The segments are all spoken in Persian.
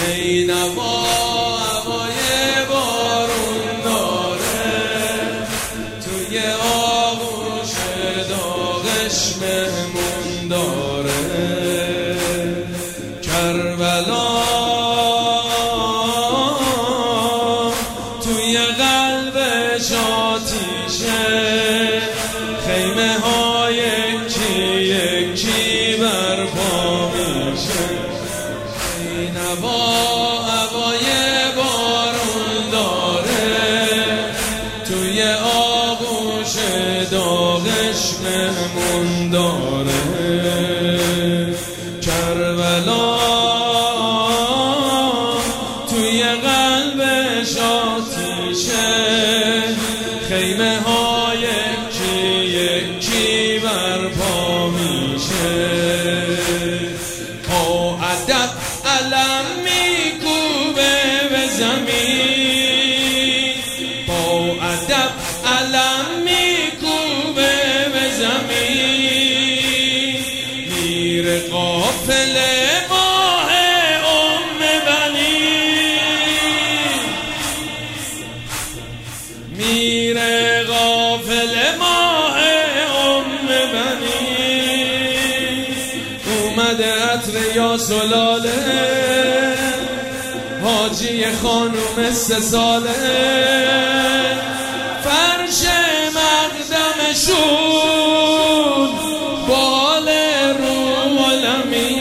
نینوا هوای بارون داره، توی آغوش داغش مهمون داره. کربلا توی قلبش آتیشه، خیمه های یکی یکی برپا میشه. نینوا هوای بارون داره، توی آغوش داغش مهمون داره. کربلا توی قلبش آتیشه، خیمه های یکی یکی برپا میشه. با ادب علم میکوبه به زمین، با ادب علم میکوبه به زمین. میره قافله ماه بنی، میره قافله ماه بنی. اومده عطر یا سلاله، حاجی خانوم 3 ساله. فرش مقدمشون بال رو علمی،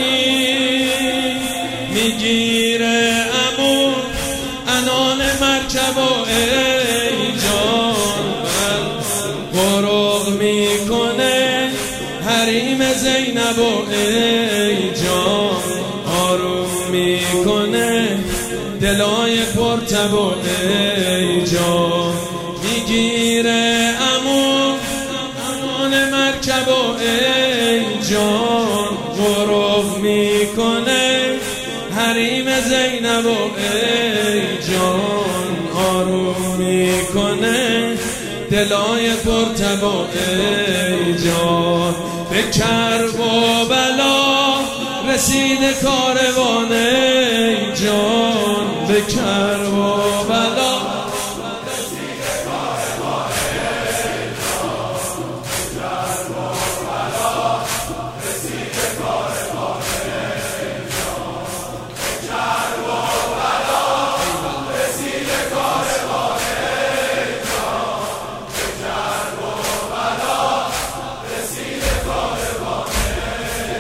میگیره عمو انان مرکب و ای جان. غرق میکنه حریم زینب و ای جان. آروم میکنه دلای پرتب و ای جان. میگیره عمو امان مرکب و ای جان. غرق میکنه حریم زینب و ای جان. آروم میکنه دلای پرتب و ای جان. به کرب و بلا رسید کاروان ای جان. به کرب و بلا رسید کاروان ای جان. به کرب و بلا رسید کاروان ای جان. به کرب و بلا رسید کاروان ای جان. به کرب و بلا رسید کاروان ای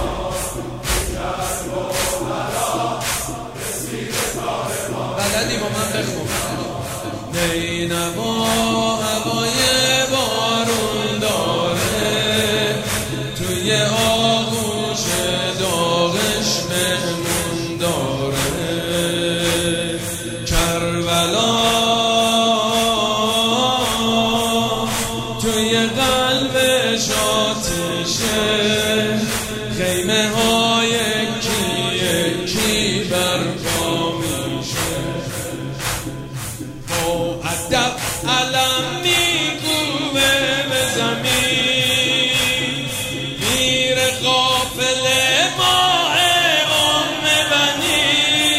جان. بلدی با من بخون. نینوا هوای بارون داره، توی آغوش داغش مهمون داره. کربلا توی قلبش آتیشه، خیمه های یکی یکی برپا میشه. با ادب علم میکوبه به زمین، میره قافله ماه بنی.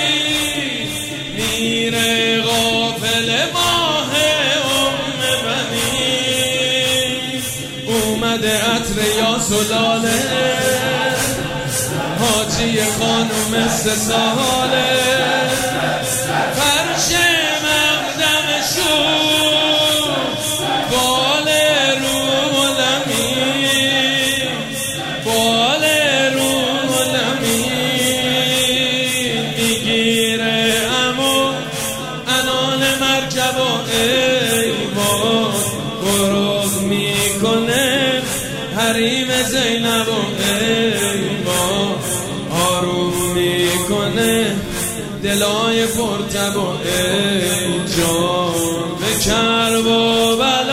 میره قافله ماه بنی. اومده عطر یا سلاله، حاجی خانوم 3 ساله. فرش مقدمشون بال رو علمی، بال رو علمی. میگیره عمو انان مرکب و ایوان. غرق میکنه حریم زینب و ایوان. آروم میکنه دلای پرتب و ای جان. به کرب و بلا